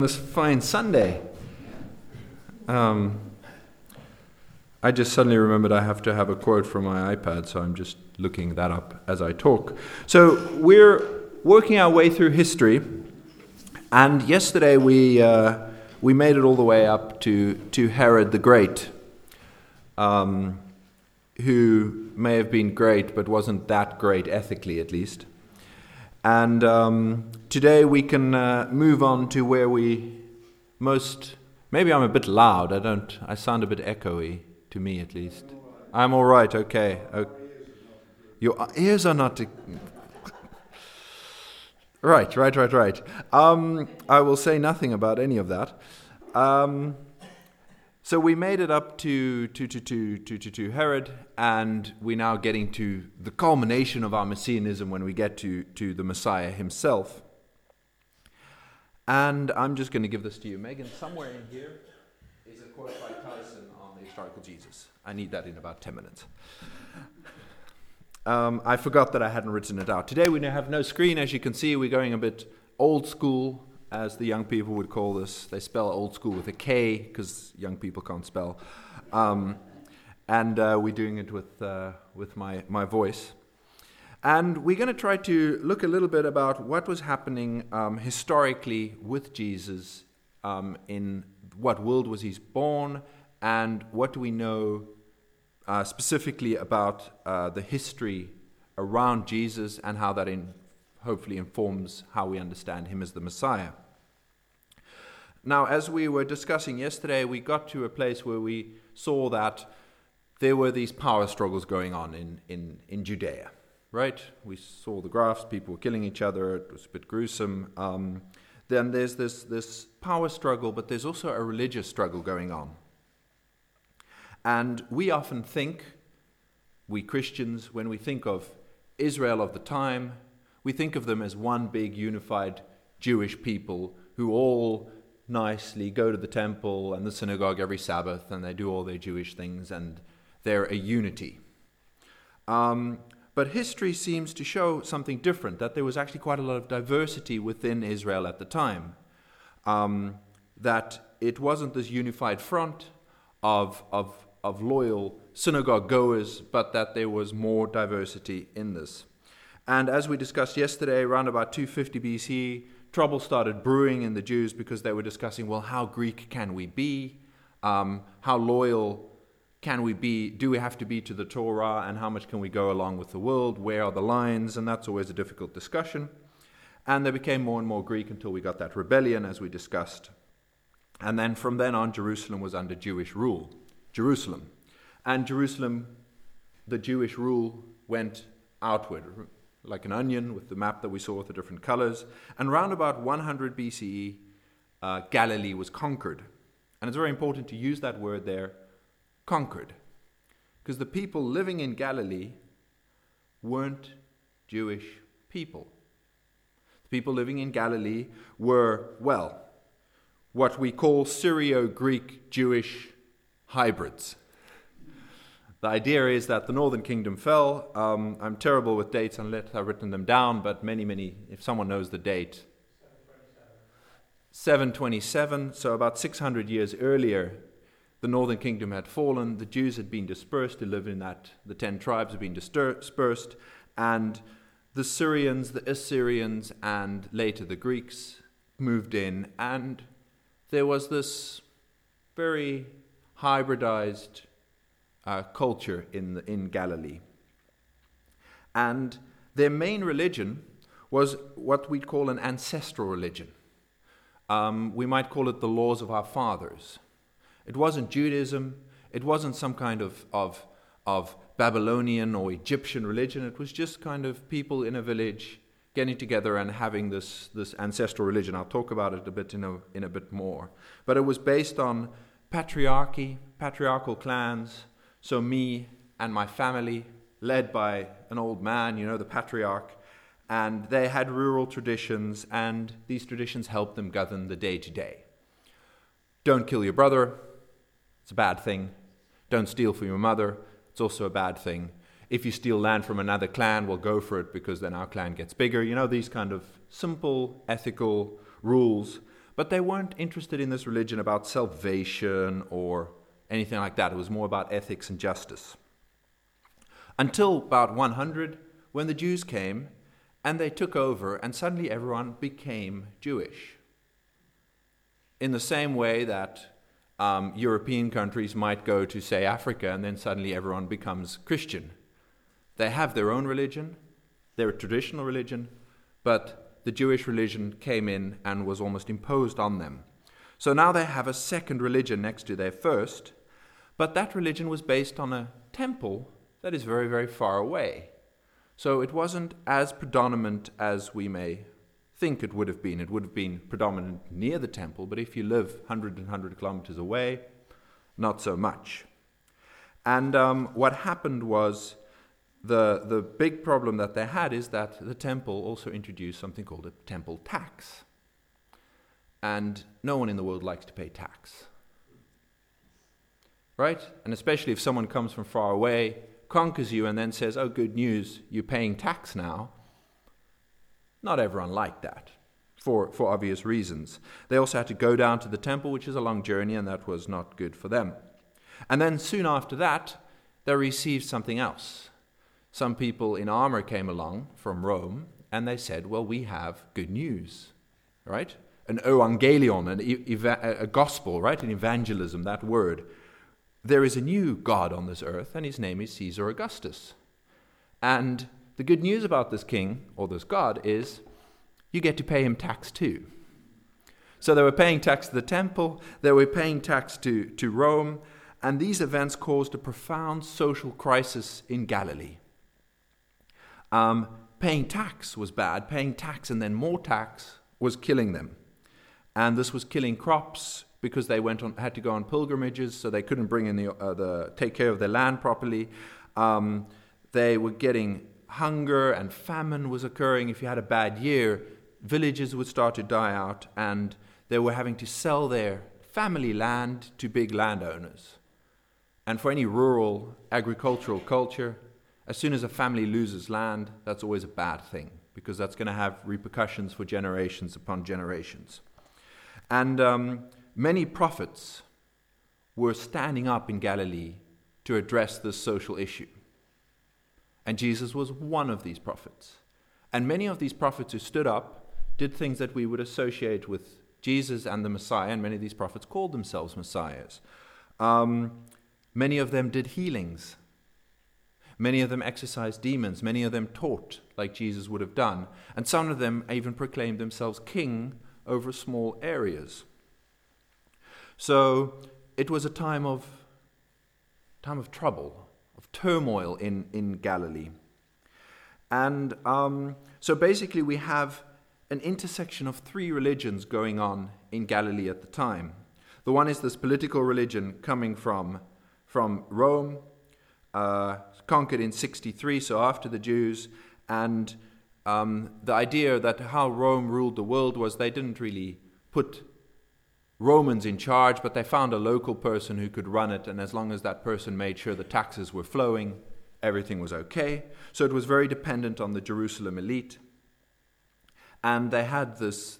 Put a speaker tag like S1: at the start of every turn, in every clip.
S1: This fine Sunday. I just suddenly remembered I have to have a quote from my iPad, so I'm just looking that up as I talk. So we're working our way through history, and yesterday we made it all the way up to Herod the Great, who may have been great, but wasn't that great ethically, at least. And today we can move on to where we most... Maybe I'm a bit loud. I sound a bit echoey, to me at least. I'm all right, okay. Your ears are not... Right. I will say nothing about any of that. So we made it up to Herod, and we're now getting to the culmination of our messianism when we get to the Messiah himself. And I'm just going to give this to you. Megan, somewhere in here is a quote by Tyson on the historical Jesus. I need that in about 10 minutes. I forgot that I hadn't written it out. Today we now have no screen. As you can see, we're going a bit old school, as the young people would call this. They spell old school with a K, because young people can't spell. And we're doing it with my voice. And we're going to try to look a little bit about what was happening historically with Jesus, in what world was he born, and what do we know specifically about the history around Jesus, and how that hopefully informs how we understand him as the Messiah. Now, as we were discussing yesterday, we got to a place where we saw that there were these power struggles going on in Judea, right? We saw the graphs, people were killing each other, it was a bit gruesome. Then there's this power struggle, but there's also a religious struggle going on. And we often think, we Christians, when we think of Israel of the time, we think of them as one big unified Jewish people who all nicely go to the temple and the synagogue every Sabbath, and they do all their Jewish things, and they're a unity. But history seems to show something different, that there was actually quite a lot of diversity within Israel at the time. That it wasn't this unified front of loyal synagogue goers, but that there was more diversity in this. And as we discussed yesterday, around about 250 BC, trouble started brewing in the Jews because they were discussing, well, how Greek can we be? How loyal can we be? Do we have to be to the Torah? And how much can we go along with the world? Where are the lines? And that's always a difficult discussion. And they became more and more Greek until we got that rebellion, as we discussed. And then from then on, Jerusalem was under Jewish rule. Jerusalem. And Jerusalem, the Jewish rule went outward, like an onion with the map that we saw with the different colors. And around about 100 BCE, Galilee was conquered. And it's very important to use that word there, conquered. Because the people living in Galilee weren't Jewish people. The people living in Galilee were, well, what we call Syrio-Greek Jewish hybrids. The idea is that the northern kingdom fell. I'm terrible with dates unless I've written them down, but many, if someone knows the date. 727, so about 600 years earlier, the northern kingdom had fallen, the Jews had been dispersed, they lived in that, the 10 tribes had been dispersed, and the Syrians, the Assyrians, and later the Greeks moved in, and there was this very hybridized culture in Galilee. And their main religion was what we'd call an ancestral religion. We might call it the laws of our fathers. It wasn't Judaism, it wasn't some kind of Babylonian or Egyptian religion, it was just kind of people in a village getting together and having this ancestral religion. I'll talk about it a bit in a bit more. But it was based on patriarchal clans. So me and my family, led by an old man, the patriarch, and they had rural traditions, and these traditions helped them govern the day-to-day. Don't kill your brother, it's a bad thing. Don't steal from your mother, it's also a bad thing. If you steal land from another clan, well, go for it, because then our clan gets bigger. These kind of simple ethical rules. But they weren't interested in this religion about salvation or anything like that. It was more about ethics and justice. Until about 100, when the Jews came and they took over, and suddenly everyone became Jewish. In the same way that European countries might go to, say, Africa, and then suddenly everyone becomes Christian. They have their own religion, their traditional religion, but the Jewish religion came in and was almost imposed on them. So now they have a second religion next to their first, but that religion was based on a temple that is very, very far away. So it wasn't as predominant as we may think it would have been. It would have been predominant near the temple, but if you live 100 kilometers away, not so much. And what happened was the big problem that they had is that the temple also introduced something called a temple tax. And no one in the world likes to pay tax. Right? And especially if someone comes from far away, conquers you, and then says, oh, good news, you're paying tax now. Not everyone liked that, for obvious reasons. They also had to go down to the temple, which is a long journey, and that was not good for them. And then soon after that, they received something else. Some people in armor came along from Rome, and they said, well, we have good news, right? An evangelion, a gospel, right? An evangelism, that word. There is a new God on this earth, and his name is Caesar Augustus. And the good news about this king, or this God, is you get to pay him tax too. So they were paying tax to the temple, they were paying tax to Rome, and these events caused a profound social crisis in Galilee. Paying tax was bad. Paying tax and then more tax was killing them. And this was killing crops because they had to go on pilgrimages, so they couldn't bring in take care of their land properly. They were getting hunger, and famine was occurring. If you had a bad year, villages would start to die out, and they were having to sell their family land to big landowners. And for any rural agricultural culture, as soon as a family loses land, that's always a bad thing, because that's going to have repercussions for generations upon generations. And many prophets were standing up in Galilee to address this social issue. And Jesus was one of these prophets. And many of these prophets who stood up did things that we would associate with Jesus and the Messiah, and many of these prophets called themselves messiahs. Many of them did healings. Many of them exorcised demons. Many of them taught like Jesus would have done. And some of them even proclaimed themselves king over small areas. So it was a time of trouble, of turmoil in Galilee. And so basically we have an intersection of three religions going on in Galilee at the time. The one is this political religion coming from Rome, conquered in 63, so after the Jews, and the idea that how Rome ruled the world was they didn't really put Romans in charge, but they found a local person who could run it, and as long as that person made sure the taxes were flowing, everything was okay. So it was very dependent on the Jerusalem elite. And they had these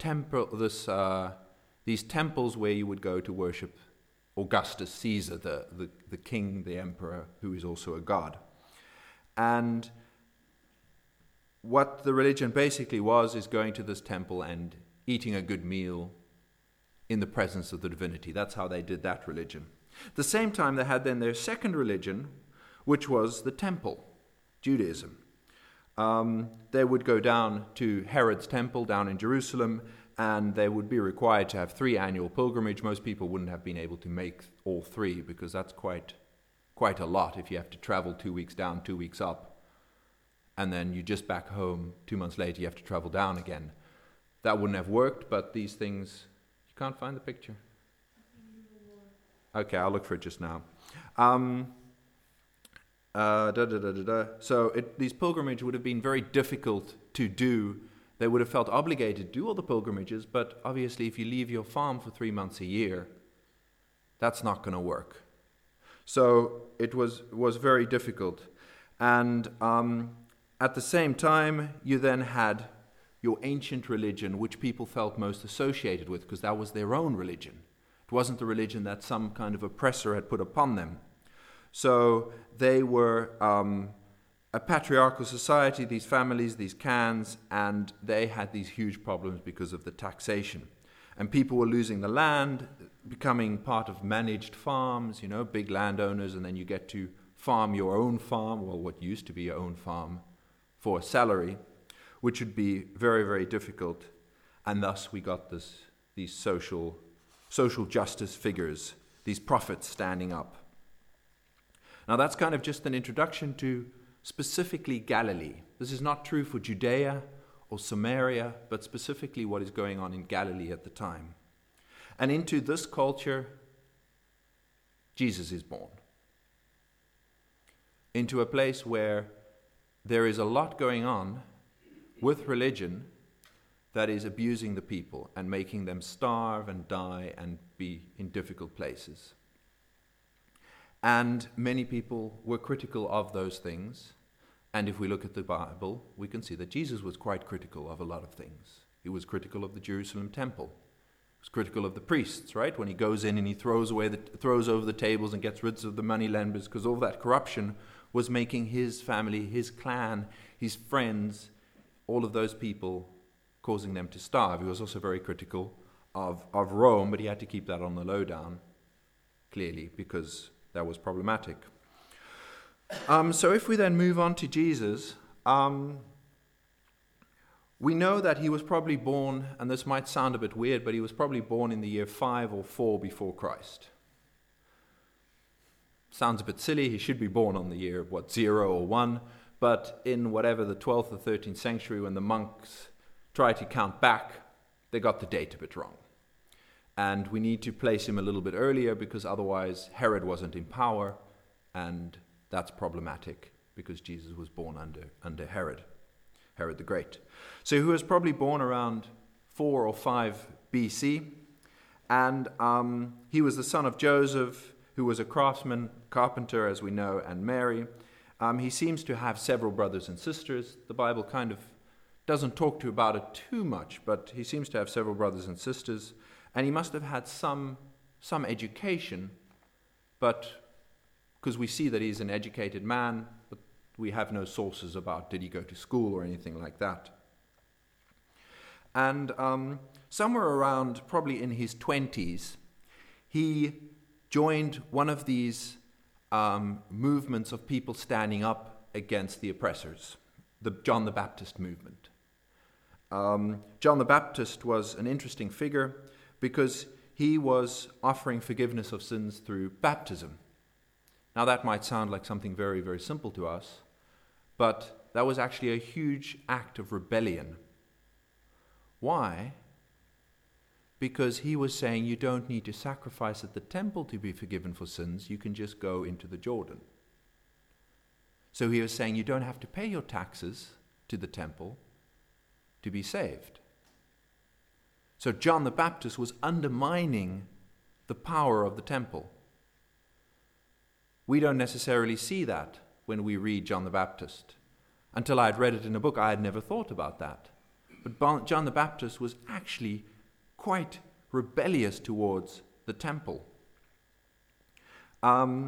S1: temples where you would go to worship Augustus Caesar, the king, the emperor, who is also a god. And what the religion basically is going to this temple and eating a good meal in the presence of the divinity. That's how they did that religion. At the same time, they had then their second religion, which was the temple, Judaism. They would go down to Herod's temple down in Jerusalem, and they would be required to have 3 annual pilgrimage. Most people wouldn't have been able to make all 3, because that's quite a lot if you have to travel 2 weeks down, 2 weeks up, and then you're just back home 2 months later, you have to travel down again. That wouldn't have worked, but these things... You can't find the picture? Okay, I'll look for it just now. So these pilgrimages would have been very difficult to do. They would have felt obligated to do all the pilgrimages, but obviously if you leave your farm for 3 months a year, that's not going to work. So it was very difficult. And at the same time, you then had your ancient religion, which people felt most associated with, because that was their own religion. It wasn't the religion that some kind of oppressor had put upon them. So they were a patriarchal society, these families, these clans, and they had these huge problems because of the taxation. And people were losing the land, becoming part of managed farms, big landowners, and then you get to farm your own farm, well, what used to be your own farm, for a salary, which would be very, very difficult. And thus we got these social justice figures, these prophets standing up. Now that's kind of just an introduction to specifically Galilee. This is not true for Judea or Samaria, but specifically what is going on in Galilee at the time. And into this culture, Jesus is born. Into a place where there is a lot going on with religion that is abusing the people and making them starve and die and be in difficult places. And many people were critical of those things. And if we look at the Bible, we can see that Jesus was quite critical of a lot of things. He was critical of the Jerusalem temple. He was critical of the priests, right? When he goes in and he throws over the tables and gets rid of the money lenders, because all that corruption was making his family, his clan, his friends, all of those people, causing them to starve. He was also very critical of Rome, but he had to keep that on the lowdown, clearly, because that was problematic. So if we then move on to Jesus, we know that he was probably born, and this might sound a bit weird, but he was probably born in the year 5 or 4 before Christ. Sounds a bit silly, he should be born on the year, 0 or 1, but in whatever the 12th or 13th century, when the monks tried to count back, they got the date a bit wrong. And we need to place him a little bit earlier, because otherwise Herod wasn't in power, and that's problematic, because Jesus was born under Herod the Great. So he was probably born around 4 or 5 BC, and he was the son of Joseph, who was a craftsman, carpenter, as we know, and Mary. He seems to have several brothers and sisters. The Bible kind of doesn't talk about it too much, but he seems to have several brothers and sisters, and he must have had some education, but because we see that he's an educated man, but we have no sources about did he go to school or anything like that. And somewhere around, probably in his 20s, he joined one of these movements of people standing up against the oppressors, the John the Baptist movement. John the Baptist was an interesting figure because he was offering forgiveness of sins through baptism. Now that might sound like something very, very simple to us, but that was actually a huge act of rebellion. Why? Because he was saying you don't need to sacrifice at the temple to be forgiven for sins, you can just go into the Jordan. So he was saying you don't have to pay your taxes to the temple to be saved. So John the Baptist was undermining the power of the temple. We don't necessarily see that when we read John the Baptist. Until I had read it in a book, I had never thought about that. But John the Baptist was actually quite rebellious towards the temple. John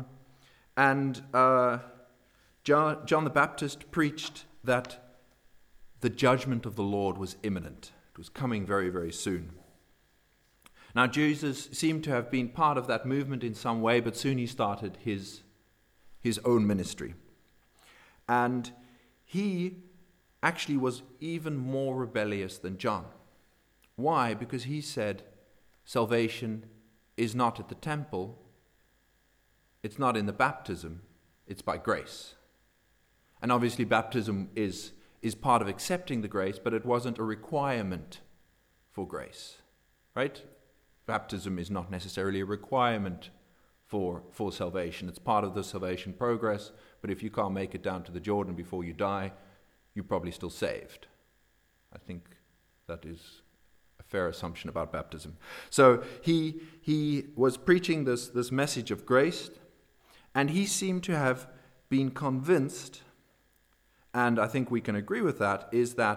S1: the Baptist preached that the judgment of the Lord was imminent. It was coming very, very soon. Now, Jesus seemed to have been part of that movement in some way, but soon he started his own ministry. And he actually was even more rebellious than John. Why? Because he said salvation is not at the temple, it's not in the baptism, it's by grace. And obviously baptism is part of accepting the grace, but it wasn't a requirement for grace, right? Baptism is not necessarily a requirement for salvation. It's part of the salvation progress, but if you can't make it down to the Jordan before you die, you're probably still saved. I think that is a fair assumption about baptism. So he was preaching this message of grace, and he seemed to have been convinced, and I think we can agree with that, is that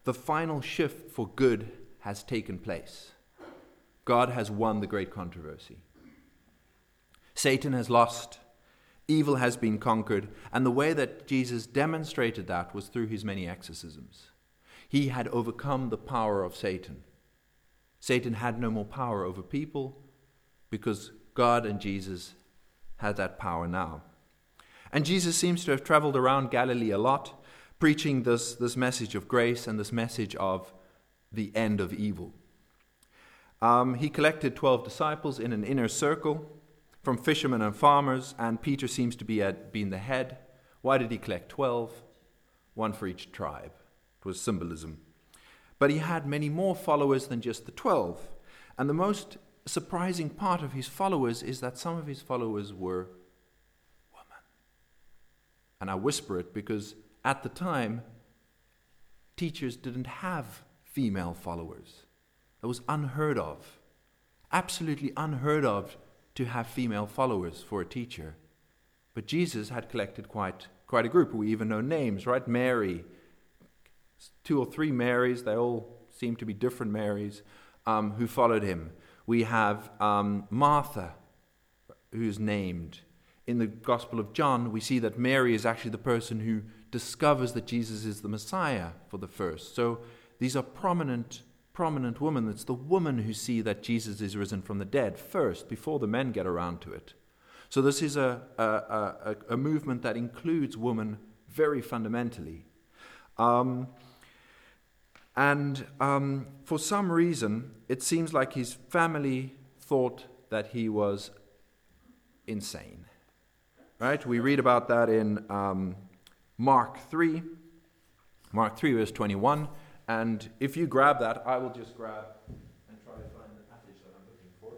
S1: the final shift for good has taken place. God has won the great controversy. Satan has lost, evil has been conquered, and the way that Jesus demonstrated that was through his many exorcisms. He had overcome the power of Satan. Satan had no more power over people because God and Jesus had that power now. And Jesus seems to have traveled around Galilee a lot, preaching this message of grace and this message of the end of evil. He collected 12 disciples in an inner circle from fishermen and farmers, and Peter seems to be being the head. Why did he collect 12? One for each tribe. It was symbolism. But he had many more followers than just the 12. And the most surprising part of his followers is that some of his followers were women. And I whisper it because at the time, teachers didn't have female followers. It was unheard of, absolutely unheard of to have female followers for a teacher. But Jesus had collected quite a group. We even know names, right? Mary, 2 or 3 Marys, they all seem to be different Marys, who followed him. We have Martha, who's named. In the Gospel of John, we see that Mary is actually the person who discovers that Jesus is the Messiah for the first. So these are prominent women. It's the women who see that Jesus is risen from the dead first, before the men get around to it. So this is a movement that includes women very fundamentally. For some reason, it seems like his family thought that he was insane. Right? We read about that in Mark 3, verse 21. And if you grab that, I will just grab and try to find the passage that I'm looking for.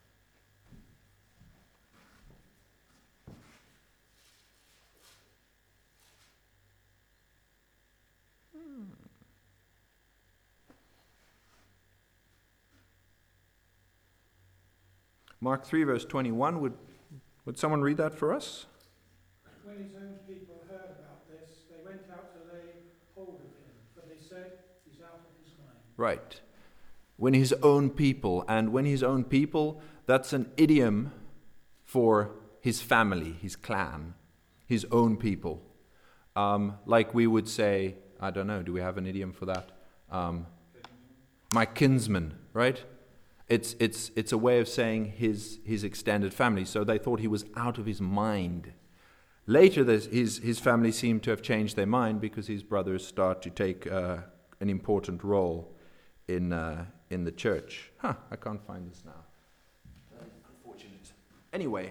S1: Mark 3, verse 21. Would someone read that for us?
S2: When his own people heard about this, they went out to lay hold of him, for they said, he's out of his mind.
S1: Right. When his own people, and when his own people, that's an idiom for his family, his clan, his own people. Like we would say, I don't know, do we have an idiom for that? My kinsman, right? It's a way of saying his extended family. So they thought he was out of his mind. Later, his family seemed to have changed their mind because his brothers start to take an important role in the church. I can't find this now. Unfortunate. Anyway,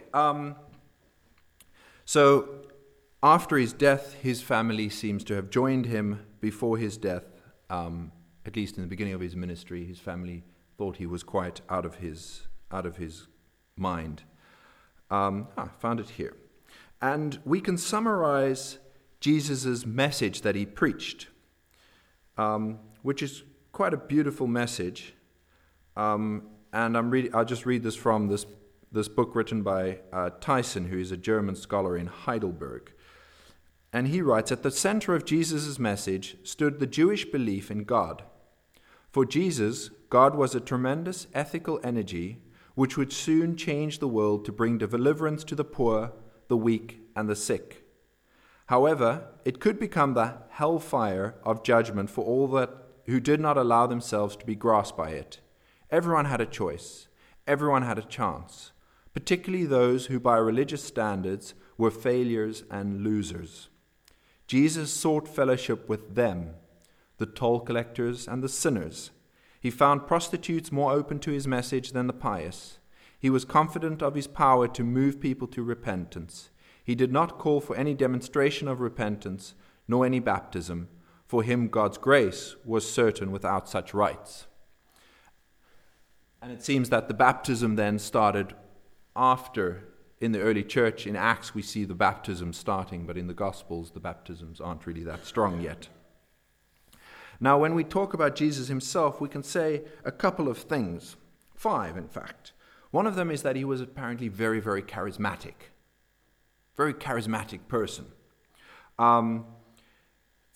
S1: so after his death, his family seems to have joined him. Before his death, at least in the beginning of his ministry, his family thought he was quite out of his mind. I found it here. And we can summarize Jesus' message that he preached, which is quite a beautiful message. And I'll just read this from this book written by Tyson, who is a German scholar in Heidelberg. And he writes, at the center of Jesus' message stood the Jewish belief in God. For Jesus, God was a tremendous ethical energy which would soon change the world to bring deliverance to the poor, the weak, and the sick. However, it could become the hellfire of judgment for all that who did not allow themselves to be grasped by it. Everyone had a choice. Everyone had a chance, particularly those who by religious standards were failures and losers. Jesus sought fellowship with them, the toll collectors and the sinners. He found prostitutes more open to his message than the pious. He was confident of his power to move people to repentance. He did not call for any demonstration of repentance, nor any baptism. For him, God's grace was certain without such rites. And it seems that the baptism then started after. In the early church, in Acts, we see the baptism starting, but in the Gospels, the baptisms aren't really that strong yet. Now, when we talk about Jesus himself, we can say a couple of things. 5, in fact. One of them is that he was apparently very, very charismatic. Very charismatic person.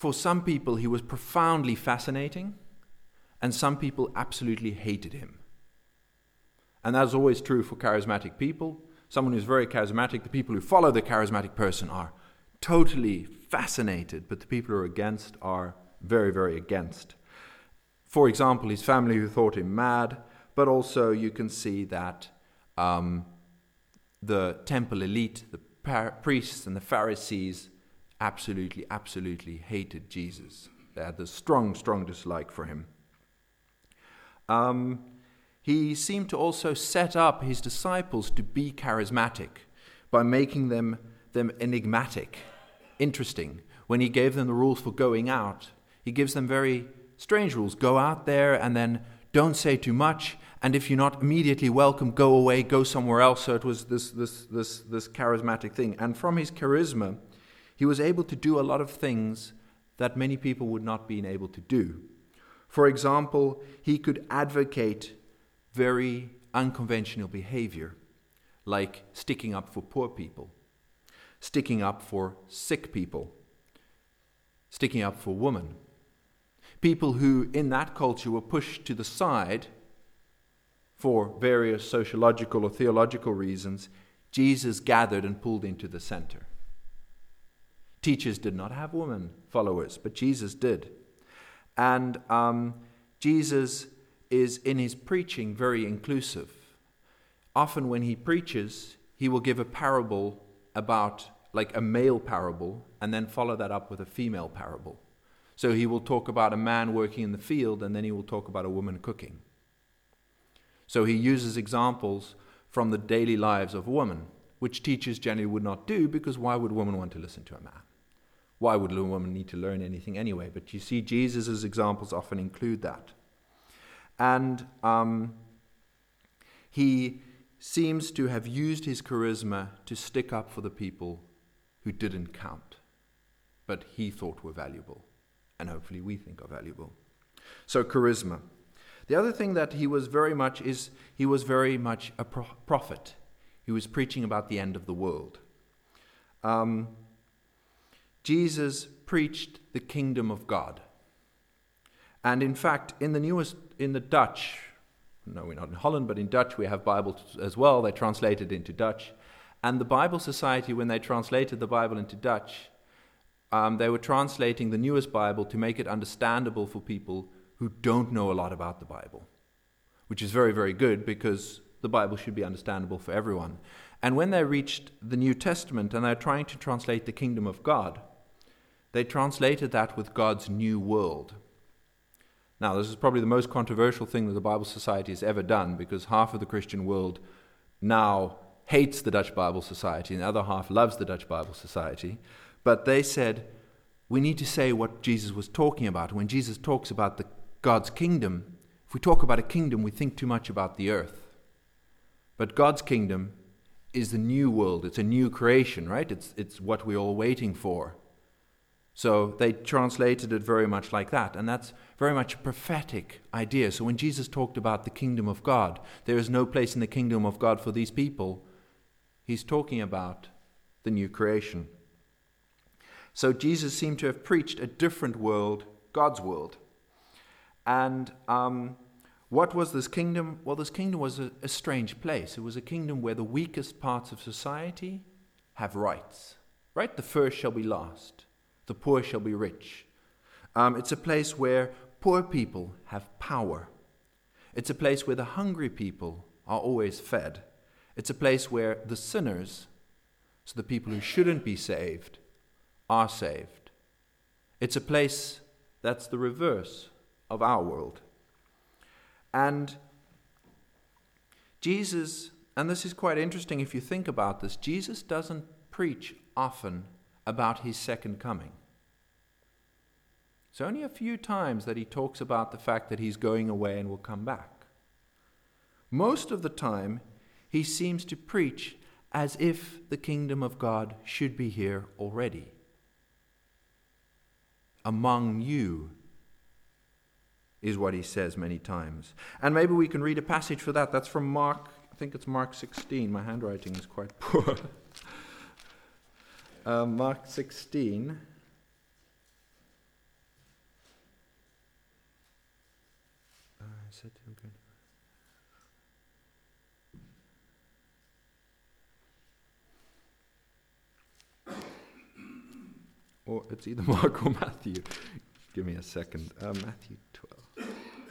S1: For some people, he was profoundly fascinating, and some people absolutely hated him. And that's always true for charismatic people. Someone who's very charismatic, the people who follow the charismatic person are totally fascinated, but the people who are against are very, very against. For example, his family who thought him mad, but also you can see that the temple elite, the priests and the Pharisees absolutely hated Jesus. They had this strong dislike for him. He seemed to also set up his disciples to be charismatic by making them enigmatic, interesting. When he gave them the rules for going out, he gives them very strange rules. Go out there and then don't say too much, and if you're not immediately welcome, go away, go somewhere else. So it was this charismatic thing. And from his charisma, he was able to do a lot of things that many people would not be able to do. For example, he could advocate very unconventional behavior, like sticking up for poor people, sticking up for sick people, sticking up for women. People who in that culture were pushed to the side for various sociological or theological reasons, Jesus gathered and pulled into the center. Teachers did not have women followers, but Jesus did. And Jesus is in his preaching very inclusive. Often when he preaches, he will give a parable about, like a male parable, and then follow that up with a female parable. So he will talk about a man working in the field, and then he will talk about a woman cooking. So he uses examples from the daily lives of women, which teachers generally would not do, because why would a woman want to listen to a man? Why would a woman need to learn anything anyway? But you see, Jesus' examples often include that. And he seems to have used his charisma to stick up for the people who didn't count, but he thought were valuable, and hopefully we think are valuable. So charisma. The other thing that he was very much a prophet. He was preaching about the end of the world. Jesus preached the kingdom of God. And in fact, in the Dutch, no, we're not in Holland, but in Dutch we have Bibles as well. They translated into Dutch. And the Bible Society, when they translated the Bible into Dutch, they were translating the newest Bible to make it understandable for people who don't know a lot about the Bible, which is very, very good, because the Bible should be understandable for everyone. And when they reached the New Testament and they're trying to translate the kingdom of God, they translated that with God's new world. Now, this is probably the most controversial thing that the Bible Society has ever done, because half of the Christian world now hates the Dutch Bible Society and the other half loves the Dutch Bible Society. But they said, we need to say what Jesus was talking about. When Jesus talks about God's kingdom, if we talk about a kingdom, we think too much about the earth. But God's kingdom is the new world. It's a new creation, right? It's what we're all waiting for. So they translated it very much like that, and that's very much a prophetic idea. So when Jesus talked about the kingdom of God, there is no place in the kingdom of God for these people, he's talking about the new creation. So Jesus seemed to have preached a different world, God's world. And what was this kingdom? Well, this kingdom was a strange place. It was a kingdom where the weakest parts of society have rights, right? The first shall be last. The poor shall be rich. It's a place where poor people have power. It's a place where the hungry people are always fed. It's a place where the sinners, so the people who shouldn't be saved, are saved. It's a place that's the reverse of our world. And Jesus, and this is quite interesting if you think about this, Jesus doesn't preach often about his second coming. It's only a few times that he talks about the fact that he's going away and will come back. Most of the time, he seems to preach as if the kingdom of God should be here already. Among you is what he says many times. And maybe we can read a passage for that. That's from Mark, I think it's Mark 16. My handwriting is quite poor. Mark 16. or it's either Mark or Matthew. Give me a second. Matthew 12.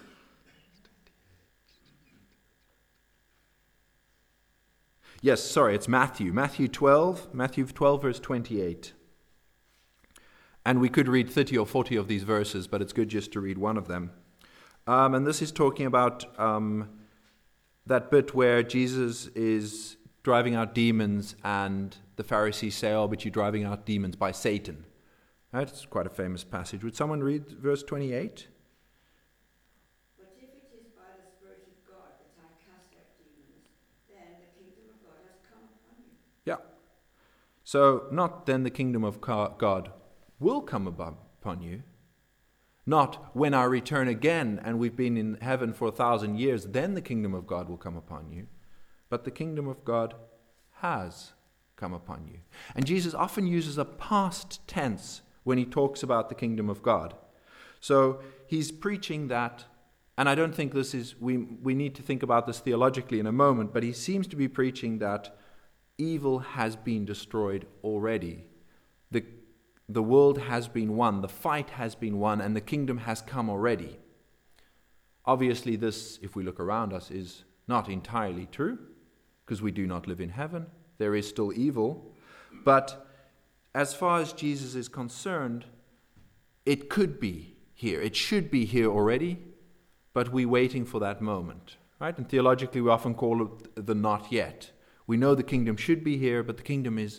S1: Yes, sorry, it's Matthew. Matthew 12, verse 28. And we could read 30 or 40 of these verses, but it's good just to read one of them. And this is talking about that bit where Jesus is driving out demons and the Pharisees say, oh, but you're driving out demons by Satan. That's quite a famous passage. Would someone read verse 28?
S3: But if it is by the Spirit of God that I cast out demons, then the kingdom of God has come upon you.
S1: Yeah. So, not then the kingdom of God will come upon you. Not when I return again and we've been in heaven for 1,000 years, then the kingdom of God will come upon you. But the kingdom of God has come upon you. And Jesus often uses a past tense when he talks about the kingdom of God. So he's preaching that, and I don't think this is, we need to think about this theologically in a moment, but he seems to be preaching that evil has been destroyed already. The world has been won, the fight has been won, and the kingdom has come already. Obviously this, if we look around us, is not entirely true, because we do not live in heaven. There is still evil. But as far as Jesus is concerned, it could be here. It should be here already, but we're waiting for that moment. Right? And theologically we often call it the not yet. We know the kingdom should be here, but the kingdom is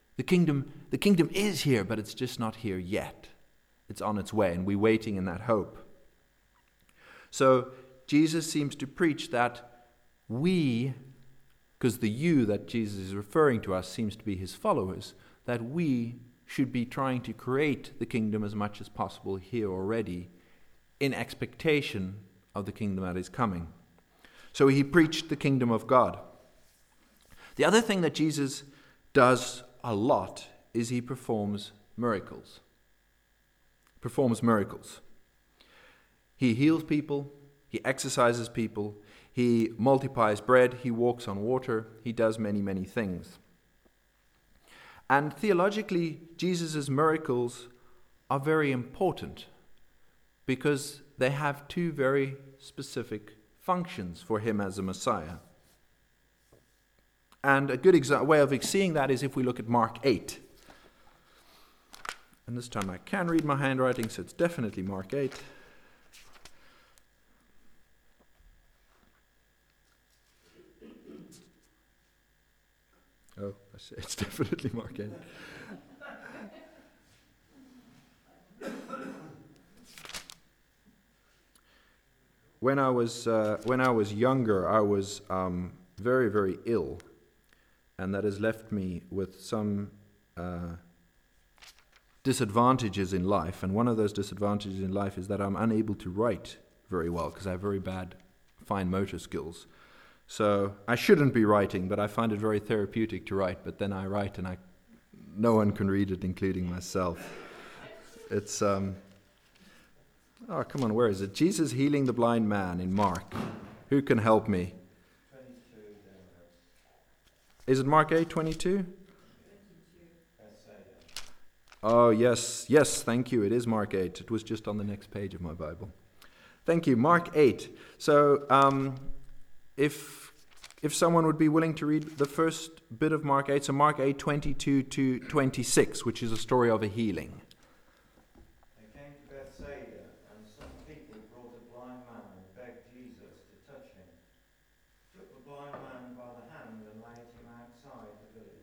S1: here, but it's just not here yet. It's on its way, and we're waiting in that hope. So Jesus seems to preach that we, because the you that Jesus is referring to us seems to be his followers, that we should be trying to create the kingdom as much as possible here already in expectation of the kingdom that is coming. So he preached the kingdom of God. The other thing that Jesus does a lot is he performs miracles. He heals people, he exercises people, he multiplies bread, he walks on water, he does many, many things. And theologically, Jesus' miracles are very important because they have two very specific functions for him as a Messiah. And a good way of seeing that is if we look at Mark 8. And this time I can read my handwriting, so it's definitely Mark 8. Oh, it's definitely Mark 8. When I was younger, I was very, very ill, and that has left me with some disadvantages in life. And one of those disadvantages in life is that I'm unable to write very well because I have very bad fine motor skills. So I shouldn't be writing, but I find it very therapeutic to write. But then I write and no one can read it, including myself. It's, oh, come on, where is it? Jesus healing the blind man in Mark. Who can help me?
S4: 22.
S1: Is it Mark 8, 22? Oh, yes, thank you. It is Mark 8. It was just on the next page of my Bible. Thank you, Mark 8. So, if someone would be willing to read the first bit of Mark 8, so Mark 8, 22 to 26, which is a story of a healing.
S4: They came to Bethsaida, and some people brought a blind man and begged Jesus to touch him. He took the blind man by the hand and led him outside the village.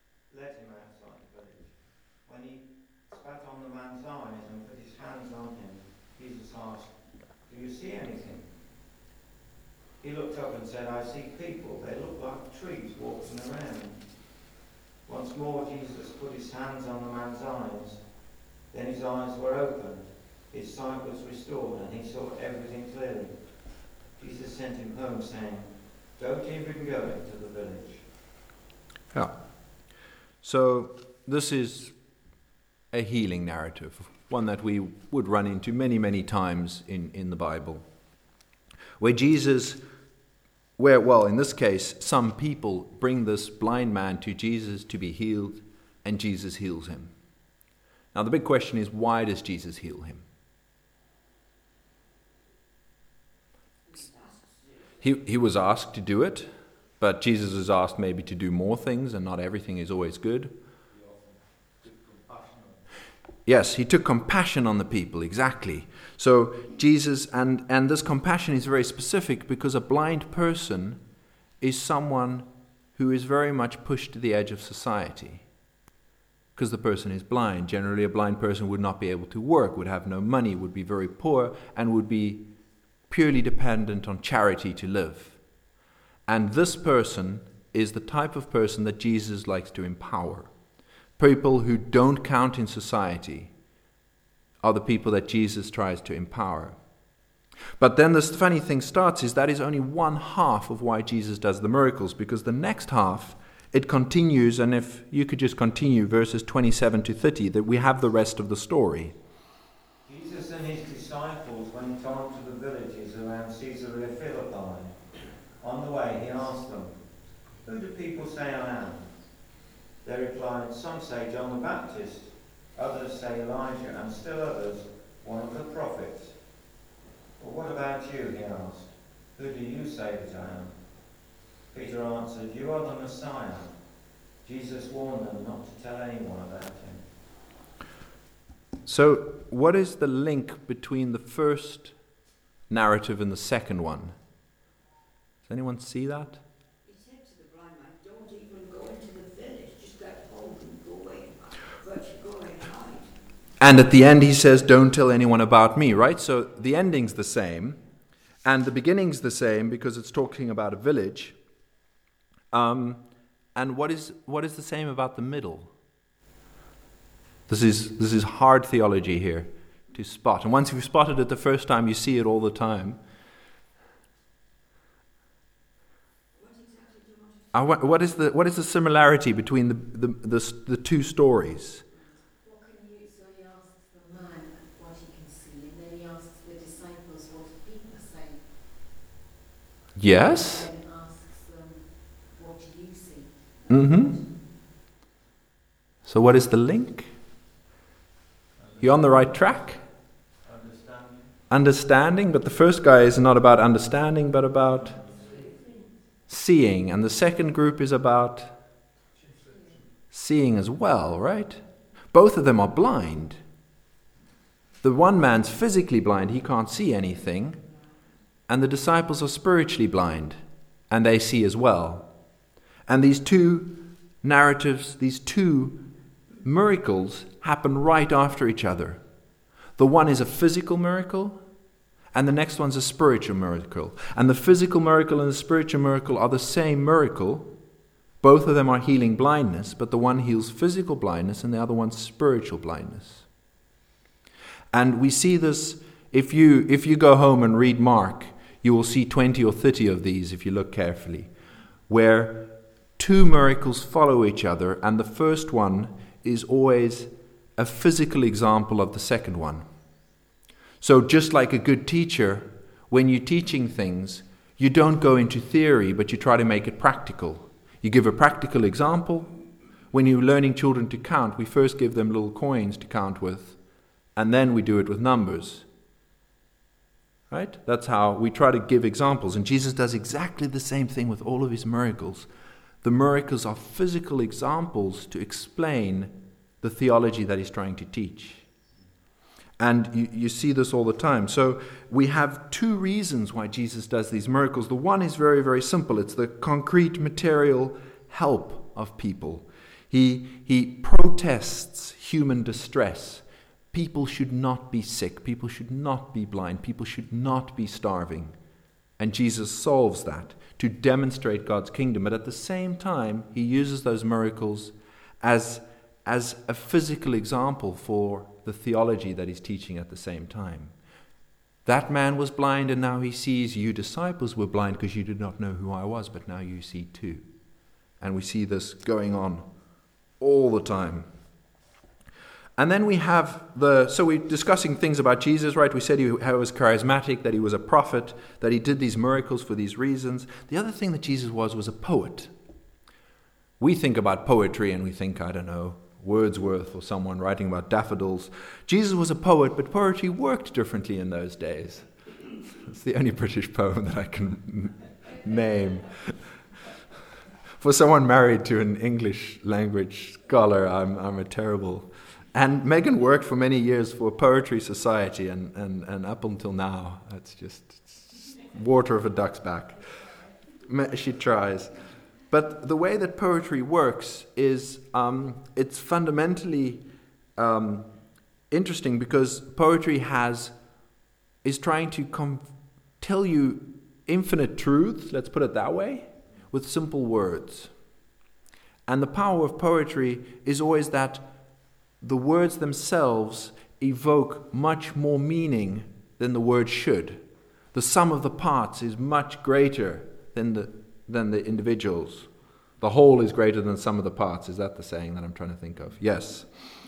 S4: When he spat on the man's eyes and put his hands on him, Jesus asked, "Do you see anything?" He looked up and said, "I see people. They look like trees walking around." Once more Jesus put his hands on the man's eyes. Then his eyes were opened, his sight was restored, and he saw everything clearly. Jesus sent him home, saying, "Don't even go into the village."
S1: Yeah. So this is a healing narrative, one that we would run into many, many times in the Bible, where in this case, some people bring this blind man to Jesus to be healed, and Jesus heals him. Now the big question is, why does Jesus heal him? He was asked to do it, but Jesus is asked maybe to do more things, and not everything is always good. Yes, he took compassion on the people, exactly. So Jesus, and this compassion is very specific because a blind person is someone who is very much pushed to the edge of society. Because the person is blind. Generally, a blind person would not be able to work, would have no money, would be very poor, and would be purely dependent on charity to live. And this person is the type of person that Jesus likes to empower. People who don't count in society are the people that Jesus tries to empower. But then this funny thing starts is that is only one half of why Jesus does the miracles, because the next half, it continues, and if you could just continue verses 27 to 30, that we have the rest of the story.
S4: Jesus and his disciples went on to the villages around Caesarea Philippi. On the way he asked them, "Who do people say I am?" They replied, "Some say John the Baptist, others say Elijah, and still others, one of the prophets." "But what about you?" he asked. "Who do you say that I am?" Peter answered, "You are the Messiah." Jesus warned them not to tell anyone about him.
S1: So, what is the link between the first narrative and the second one? Does anyone see that?
S3: He said to the blind man, "Don't even go into the village, just get home and go away, but go away and hide."
S1: And at the end he says, "Don't tell anyone about me," right? So the ending's the same, and the beginning's the same because it's talking about a village. And what is the same about the middle? This is hard theology here to spot. And once you've spotted it the first time, you see it all the time. What is the similarity between the two stories?
S5: What can you? So he asks the man what he can see, and then he asks the disciples what people say.
S1: Yes.
S5: And then asks them, "What do you see?"
S1: Mm-hmm. So what is the link? You're on the right track. Understanding, but the first guy is not about understanding, but about seeing. And the second group is about seeing as well, right? Both of them are blind. The one man's physically blind, he can't see anything. And the disciples are spiritually blind, and they see as well. And these two narratives, these two miracles happen right after each other. The one is a physical miracle, and the next one's a spiritual miracle. And the physical miracle and the spiritual miracle are the same miracle. Both of them are healing blindness, but the one heals physical blindness and the other one's spiritual blindness. And we see this, if you go home and read Mark, you will see 20 or 30 of these if you look carefully, where two miracles follow each other, and the first one is always a physical example of the second one. So just like a good teacher, when you're teaching things, you don't go into theory, but you try to make it practical. You give a practical example. When you're learning children to count, we first give them little coins to count with, and then we do it with numbers. Right? That's how we try to give examples. And Jesus does exactly the same thing with all of his miracles. The miracles are physical examples to explain the theology that he's trying to teach. And you see this all the time. So we have two reasons why Jesus does these miracles. The one is very, very simple. It's the concrete material help of people. He protests human distress. People should not be sick. People should not be blind. People should not be starving. And Jesus solves that to demonstrate God's kingdom. But at the same time, he uses those miracles as a physical example for the theology that he's teaching at the same time. That man was blind, and now he sees. You disciples were blind because you did not know who I was, but now you see too. And we see this going on all the time. And then we have so we're discussing things about Jesus, right? We said he was charismatic, that he was a prophet, that he did these miracles for these reasons. The other thing that Jesus was a poet. We think about poetry and we think, I don't know, Wordsworth or someone writing about daffodils. Jesus was a poet, but poetry worked differently in those days. It's the only British poem that I can name. For someone married to an English language scholar, I'm a terrible... And Megan worked for many years for Poetry Society, and up until now, it's just water of a duck's back. She tries. But the way that poetry works is it's fundamentally interesting, because poetry is trying to tell you infinite truths, let's put it that way, with simple words. And the power of poetry is always that the words themselves evoke much more meaning than the words should. The sum of the parts is much greater than the individuals. The whole is greater than the sum of the parts. Is that the saying that I'm trying to think of? Yes.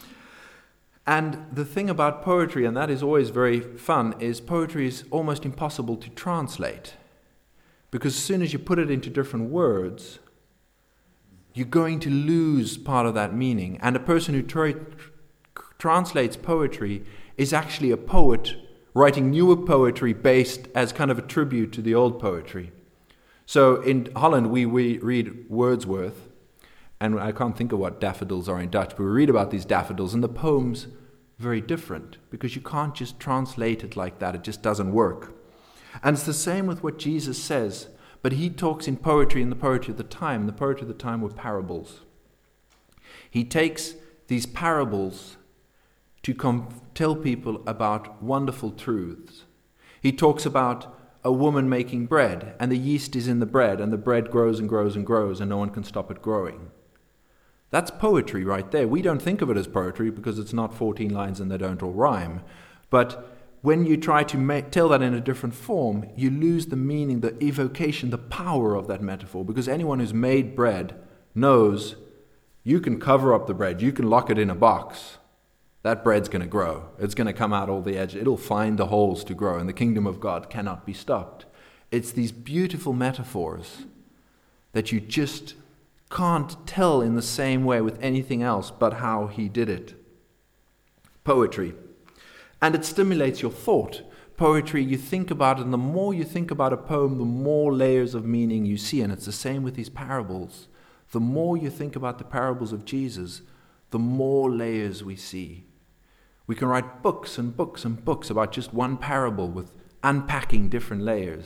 S1: And the thing about poetry, and that is always very fun, is poetry is almost impossible to translate. Because as soon as you put it into different words, you're going to lose part of that meaning. And a person who translates poetry is actually a poet writing newer poetry based as kind of a tribute to the old poetry. So in Holland, we read Wordsworth, and I can't think of what daffodils are in Dutch, but we read about these daffodils, and the poem's very different, because you can't just translate it like that. It just doesn't work. And it's the same with what Jesus says, but he talks in poetry, in the poetry of the time. The poetry of the time were parables. He takes these parables to tell people about wonderful truths. He talks about a woman making bread, and the yeast is in the bread, and the bread grows and grows and grows, and no one can stop it growing. That's poetry right there. We don't think of it as poetry because it's not 14 lines and they don't all rhyme. But when you try to tell that in a different form, you lose the meaning, the evocation, the power of that metaphor. Because anyone who's made bread knows you can cover up the bread, you can lock it in a box. That bread's going to grow. It's going to come out all the edges. It'll find the holes to grow, and the kingdom of God cannot be stopped. It's these beautiful metaphors that you just can't tell in the same way with anything else but how he did it. Poetry. And it stimulates your thought. Poetry, you think about it, and the more you think about a poem, the more layers of meaning you see. And it's the same with these parables. The more you think about the parables of Jesus, the more layers we see. We can write books and books and books about just one parable with unpacking different layers.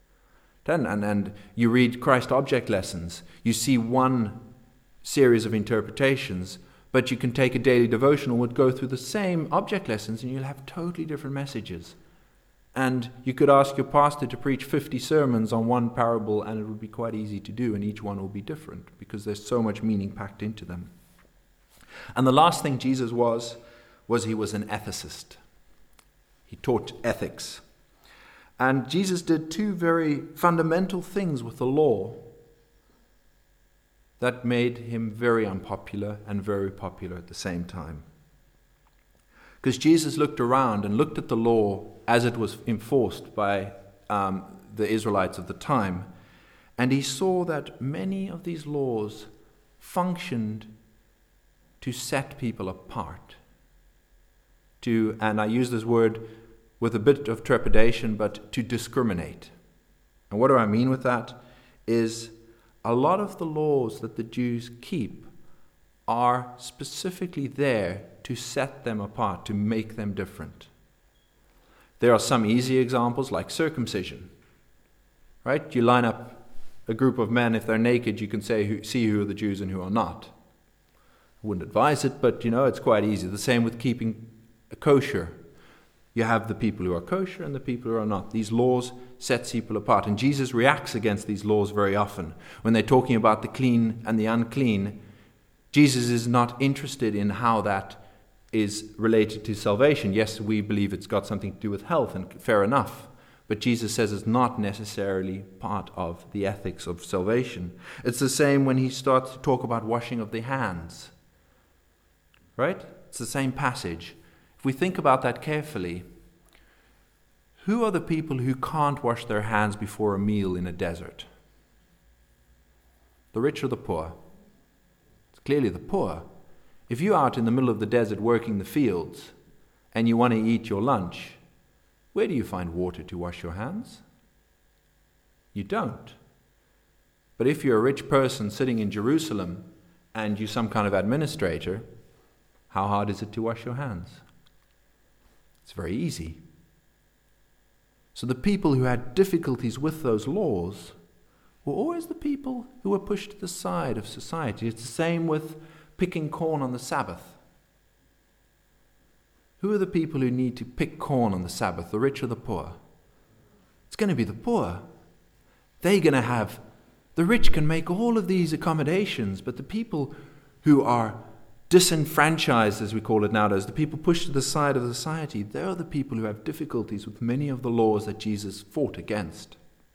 S1: And you read Christ Object Lessons. You see one series of interpretations, but you can take a daily devotional, would go through the same object lessons, and you'll have totally different messages. And you could ask your pastor to preach 50 sermons on one parable, and it would be quite easy to do, and each one will be different because there's so much meaning packed into them. And the last thing Jesus was he was an ethicist. He taught ethics. And Jesus did two very fundamental things with the law that made him very unpopular and very popular at the same time. Because Jesus looked around and looked at the law as it was enforced by the Israelites of the time, and he saw that many of these laws functioned to set people apart. And I use this word with a bit of trepidation, but to discriminate. And what do I mean with that? Is a lot of the laws that the Jews keep are specifically there to set them apart, to make them different. There are some easy examples like circumcision. Right? You line up a group of men, if they're naked, you can see who are the Jews and who are not. I wouldn't advise it, but it's quite easy. The same with keeping kosher. You have the people who are kosher and the people who are not. These laws set people apart. And Jesus reacts against these laws very often. When they're talking about the clean and the unclean, Jesus is not interested in how that is related to salvation. Yes, we believe it's got something to do with health, and fair enough. But Jesus says it's not necessarily part of the ethics of salvation. It's the same when he starts to talk about washing of the hands. Right? It's the same passage. If we think about that carefully, who are the people who can't wash their hands before a meal in a desert? The rich or the poor? It's clearly the poor. If you're out in the middle of the desert working the fields and you want to eat your lunch, where do you find water to wash your hands? You don't. But if you're a rich person sitting in Jerusalem and you're some kind of administrator, how hard is it to wash your hands? It's very easy. So the people who had difficulties with those laws were always the people who were pushed to the side of society. It's the same with picking corn on the Sabbath. Who are the people who need to pick corn on the Sabbath, the rich or the poor? It's going to be the poor. They're going to have, the rich can make all of these accommodations, but the people who are disenfranchised, as we call it nowadays, the people pushed to the side of society, they're the people who have difficulties with many of the laws that Jesus fought against.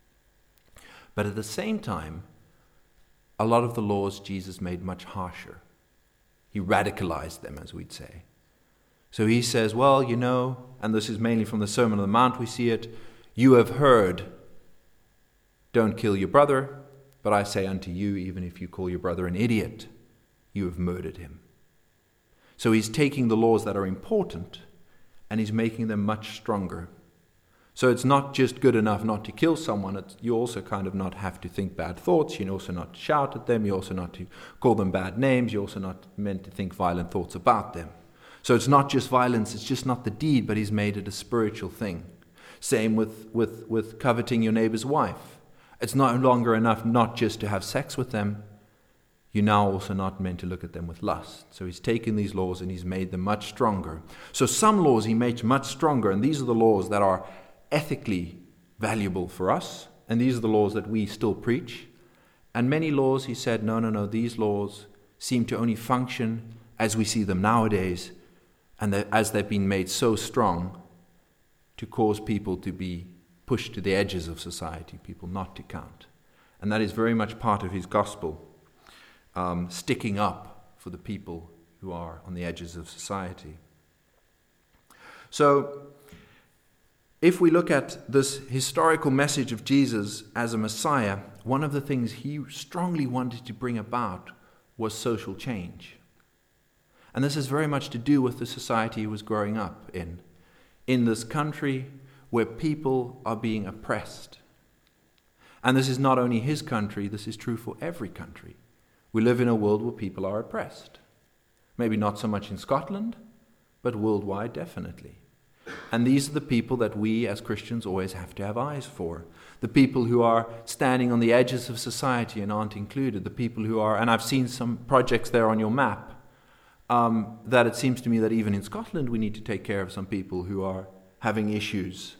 S1: But at the same time, a lot of the laws Jesus made much harsher. He radicalized them, as we'd say. So he says, well, you know, and this is mainly from the Sermon on the Mount we see it, you have heard, don't kill your brother, but I say unto you, even if you call your brother an idiot, you have murdered him. So he's taking the laws that are important and he's making them much stronger. So it's not just good enough not to kill someone, you also kind of not have to think bad thoughts, you're also not to shout at them, you're also not to call them bad names, you're also not meant to think violent thoughts about them. So it's not just violence, it's just not the deed, but he's made it a spiritual thing. Same with coveting your neighbor's wife. It's no longer enough not just to have sex with them, you're now also not meant to look at them with lust. So he's taken these laws and he's made them much stronger. So some laws he made much stronger, and these are the laws that are ethically valuable for us, and these are the laws that we still preach. And many laws, he said, no, these laws seem to only function as we see them nowadays, and as they've been made so strong to cause people to be pushed to the edges of society, people not to count. And that is very much part of his gospel, sticking up for the people who are on the edges of society. So, if we look at this historical message of Jesus as a Messiah, one of the things he strongly wanted to bring about was social change. And this has very much to do with the society he was growing up in this country where people are being oppressed. And this is not only his country, this is true for every country. We live in a world where people are oppressed. Maybe not so much in Scotland, but worldwide definitely. And these are the people that we as Christians always have to have eyes for. The people who are standing on the edges of society and aren't included. The people who are, and I've seen some projects there on your map, that it seems to me that even in Scotland we need to take care of some people who are having issues,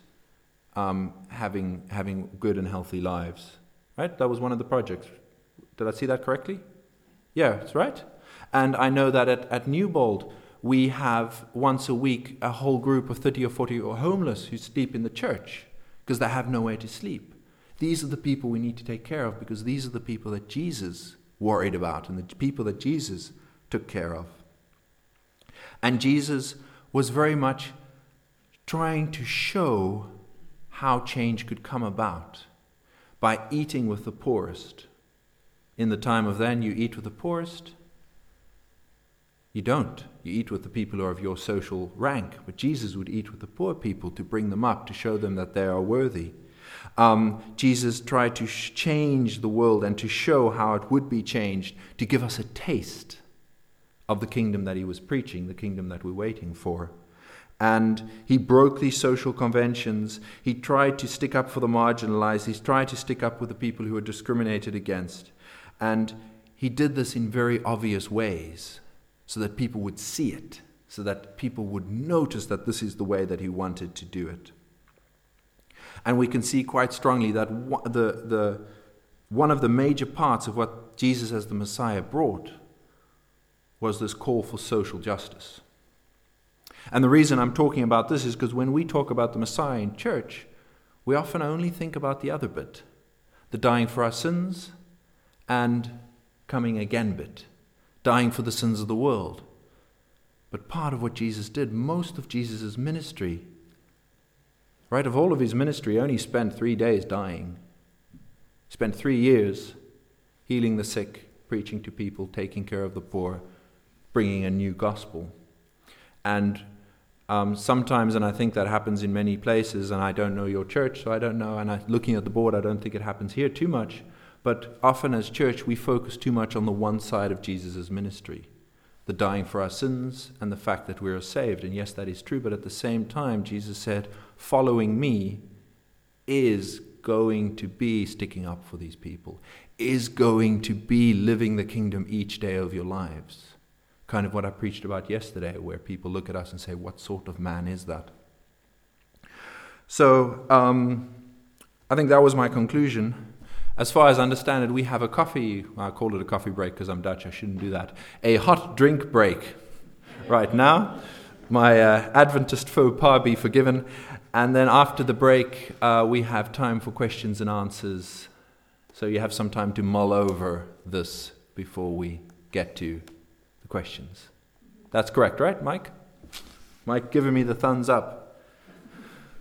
S1: having good and healthy lives. Right? That was one of the projects. Did I see that correctly? Yeah, that's right. And I know that at Newbold, we have once a week a whole group of 30 or 40 homeless who sleep in the church because they have nowhere to sleep. These are the people we need to take care of because these are the people that Jesus worried about and the people that Jesus took care of. And Jesus was very much trying to show how change could come about by eating with the poorest. In the time of then, you eat with the poorest. You don't. You eat with the people who are of your social rank. But Jesus would eat with the poor people to bring them up, to show them that they are worthy. Jesus tried to change the world and to show how it would be changed, to give us a taste of the kingdom that he was preaching, the kingdom that we're waiting for. And he broke these social conventions. He tried to stick up for the marginalized. He tried to stick up with the people who were discriminated against. And he did this in very obvious ways, so that people would see it, so that people would notice that this is the way that he wanted to do it. And we can see quite strongly that one of the major parts of what Jesus as the Messiah brought was this call for social justice. And the reason I'm talking about this is because when we talk about the Messiah in church, we often only think about the other bit, the dying for our sins and coming again bit. Dying for the sins of the world. But part of what Jesus did, most of Jesus' ministry, right, of all of his ministry, only spent 3 days dying. He spent 3 years healing the sick, preaching to people, taking care of the poor, bringing a new gospel. And sometimes, and I think that happens in many places, and I don't know your church, so I don't know, and looking at the board, I don't think it happens here too much, but often as church, we focus too much on the one side of Jesus' ministry, the dying for our sins and the fact that we are saved. And yes, that is true, but at the same time, Jesus said, following me is going to be sticking up for these people, is going to be living the kingdom each day of your lives. Kind of what I preached about yesterday, where people look at us and say, what sort of man is that? So I think that was my conclusion. As far as I understand it, we have a coffee, I call it a coffee break because I'm Dutch, I shouldn't do that, a hot drink break right now. My Adventist faux pas be forgiven. And then after the break, we have time for questions and answers. So you have some time to mull over this before we get to the questions. That's correct, right, Mike? Mike giving me the thumbs up.